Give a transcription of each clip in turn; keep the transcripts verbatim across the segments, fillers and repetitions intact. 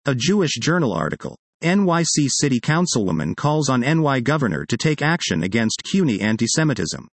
A Jewish Journal article. N Y C City Councilwoman calls on N Y Governor to take action against CUNY anti-Semitism.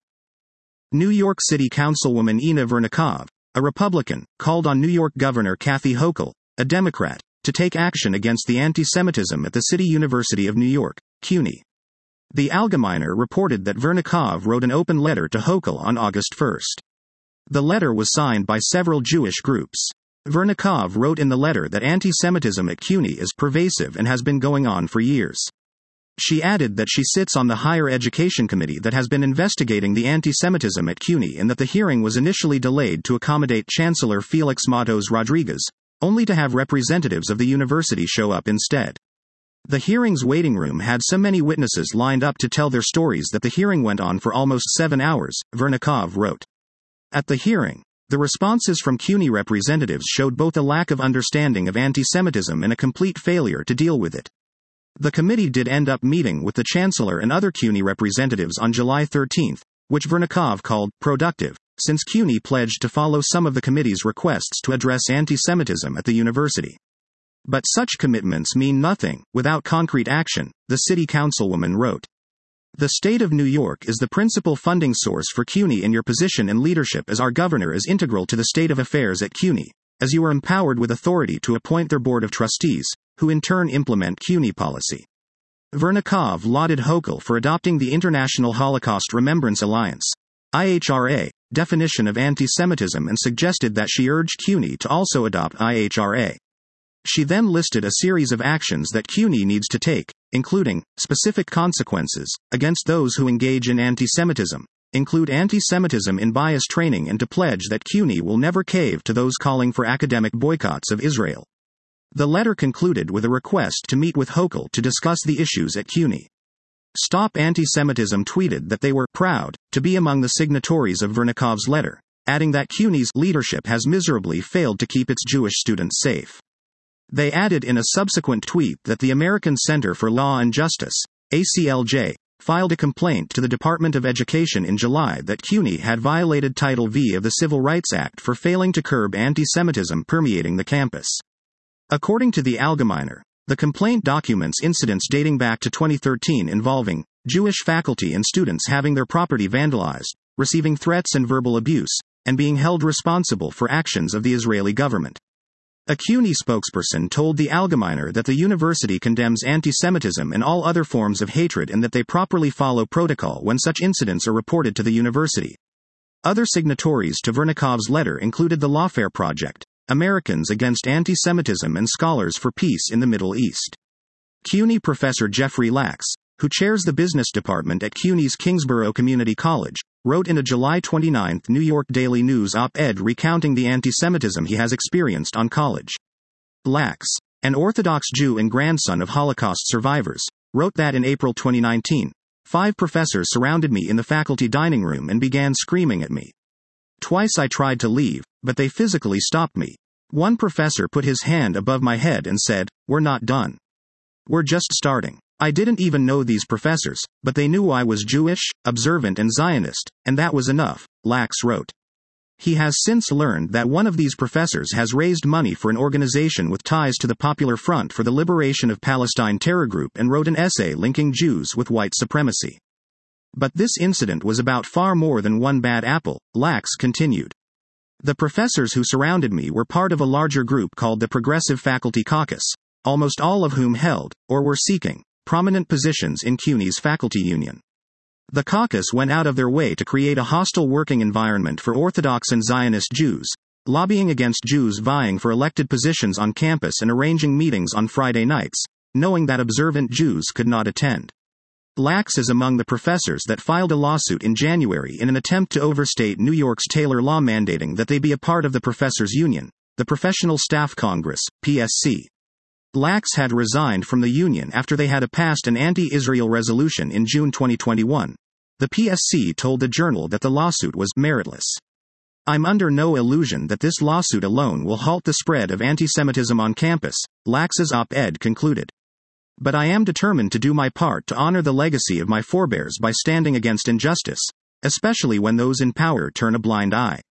New York City Councilwoman Inna Vernikov, a Republican, called on New York Governor Kathy Hochul, a Democrat, to take action against the anti-Semitism at the City University of New York, CUNY. The Allgemeiner reported that Vernikov wrote an open letter to Hochul on August first. The letter was signed by several Jewish groups. Vernikov wrote in the letter that anti-Semitism at CUNY is pervasive and has been going on for years. She added that she sits on the Higher Education Committee that has been investigating the anti-Semitism at CUNY and that the hearing was initially delayed to accommodate Chancellor Felix Matos Rodriguez, only to have representatives of the university show up instead. The hearing's waiting room had so many witnesses lined up to tell their stories that the hearing went on for almost seven hours, Vernikov wrote. At the hearing, the responses from CUNY representatives showed both a lack of understanding of anti-Semitism and a complete failure to deal with it. The committee did end up meeting with the Chancellor and other CUNY representatives on July thirteenth, which Vernikov called productive, since CUNY pledged to follow some of the committee's requests to address anti-Semitism at the university. But such commitments mean nothing without concrete action, the city councilwoman wrote. The state of New York is the principal funding source for CUNY, and your position and leadership as our governor is integral to the state of affairs at CUNY, as you are empowered with authority to appoint their board of trustees, who in turn implement CUNY policy. Vernikov lauded Hochul for adopting the International Holocaust Remembrance Alliance, I H R A, definition of anti-Semitism and suggested that she urged CUNY to also adopt I H R A. She then listed a series of actions that CUNY needs to take, including specific consequences against those who engage in anti-Semitism, include anti-Semitism in bias training, and to pledge that CUNY will never cave to those calling for academic boycotts of Israel. The letter concluded with a request to meet with Hochul to discuss the issues at CUNY. Stop Anti-Semitism tweeted that they were proud to be among the signatories of Vernikov's letter, adding that CUNY's leadership has miserably failed to keep its Jewish students safe. They added in a subsequent tweet that the American Center for Law and Justice, A C L J, filed a complaint to the Department of Education in July that CUNY had violated Title V of the Civil Rights Act for failing to curb anti-Semitism permeating the campus. According to the Allgemeiner, the complaint documents incidents dating back to twenty thirteen involving Jewish faculty and students having their property vandalized, receiving threats and verbal abuse, and being held responsible for actions of the Israeli government. A CUNY spokesperson told the Allgemeiner that the university condemns anti-Semitism and all other forms of hatred and that they properly follow protocol when such incidents are reported to the university. Other signatories to Vernikov's letter included the Lawfare Project, Americans Against Anti-Semitism, and Scholars for Peace in the Middle East. CUNY professor Jeffrey Lachs, who chairs the business department at CUNY's Kingsborough Community College, wrote in a July twenty-ninth New York Daily News op-ed recounting the anti-Semitism he has experienced on college. Lachs, an Orthodox Jew and grandson of Holocaust survivors, wrote that in April twenty nineteen, five professors surrounded me in the faculty dining room and began screaming at me. Twice I tried to leave, but they physically stopped me. One professor put his hand above my head and said, "We're not done. We're just starting." I didn't even know these professors, but they knew I was Jewish, observant and Zionist, and that was enough, Lachs wrote. He has since learned that one of these professors has raised money for an organization with ties to the Popular Front for the Liberation of Palestine terror group and wrote an essay linking Jews with white supremacy. But this incident was about far more than one bad apple, Lachs continued. The professors who surrounded me were part of a larger group called the Progressive Faculty Caucus, almost all of whom held, or were seeking, prominent positions in CUNY's faculty union. The caucus went out of their way to create a hostile working environment for Orthodox and Zionist Jews, lobbying against Jews vying for elected positions on campus and arranging meetings on Friday nights, knowing that observant Jews could not attend. Lachs is among the professors that filed a lawsuit in January in an attempt to overstate New York's Taylor law mandating that they be a part of the Professors Union, the Professional Staff Congress, P S C. Lachs had resigned from the union after they had passed an anti-Israel resolution in June twenty twenty-one. The P S C told the Journal that the lawsuit was meritless. "I'm under no illusion that this lawsuit alone will halt the spread of anti-Semitism on campus," Lachs's op-ed concluded. "But I am determined to do my part to honor the legacy of my forebears by standing against injustice, especially when those in power turn a blind eye."